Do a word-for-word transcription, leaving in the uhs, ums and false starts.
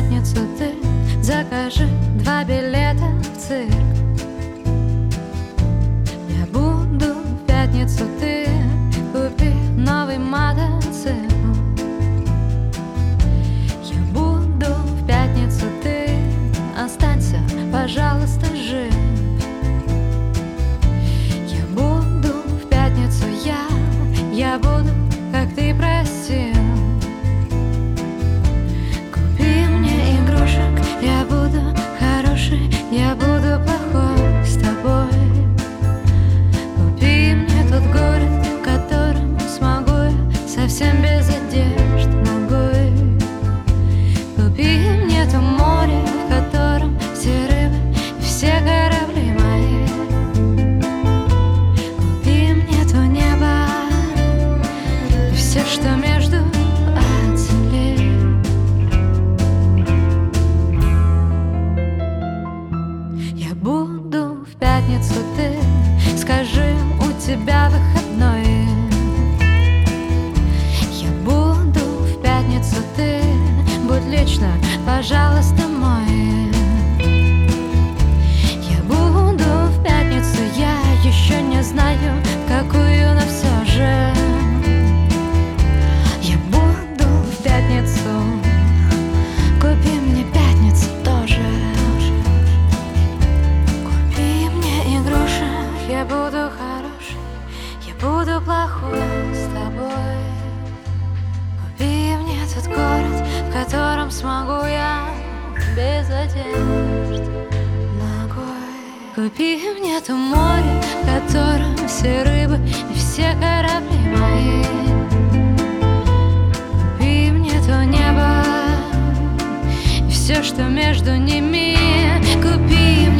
пятницу ты закажи два билета в цирк. Я буду в пятницу, ты купи новый мотоцикл. Я буду в пятницу, ты останься, пожалуйста, жив. Я буду в пятницу, я, я буду, как ты просил. Купи мне игрушек, я буду хороший, я буду плохой с тобой. Купи мне тот город, в котором смогу я совсем без одежд ногой. Купи мне то море, в котором все рыбы и все корабли мои. Купи мне то небо и все, что между от земли. Я буду в пятницу, ты скажи, у тебя выходной. Я буду в пятницу, ты будь лично, пожалуйста, мой. Я буду в пятницу, я еще не знаю, какую, но все же. Я буду в пятницу, купи мне пятницу тоже. Купи мне игрушек, я буду хороший, я буду плохой с тобой. Купи мне тот город, в котором смогу я без одежд ногой. Купи мне то море, в котором все рыбы и все корабли мои. Купи мне то небо и все, что между ними. Купи